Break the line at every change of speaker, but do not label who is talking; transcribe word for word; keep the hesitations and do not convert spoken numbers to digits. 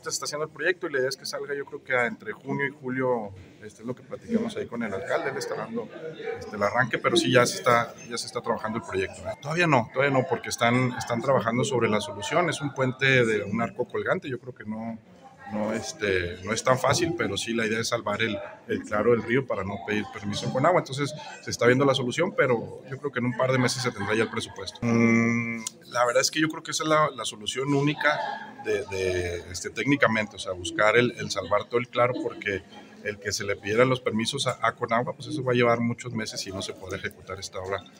Se está haciendo el proyecto y la idea es que salga, yo creo que entre junio y julio, este es lo que platicamos ahí con el alcalde, él está dando este, el arranque, pero sí ya se está, ya se está trabajando el proyecto. ¿eh? Todavía no, todavía no, porque están, están trabajando sobre la solución, es un puente de un arco colgante, yo creo que no, no, este, no es tan fácil, pero sí la idea es salvar el, el claro del río para no pedir permiso con agua, entonces se está viendo la solución, pero yo creo que en un par de meses se tendrá ya el presupuesto. Mm, la verdad es que yo creo que esa es la, la solución única de, de este, técnicamente, o sea, buscar el, el salvar todo el claro, porque el que se le pidieran los permisos a, a Conagua, pues eso va a llevar muchos meses y no se podrá ejecutar esta obra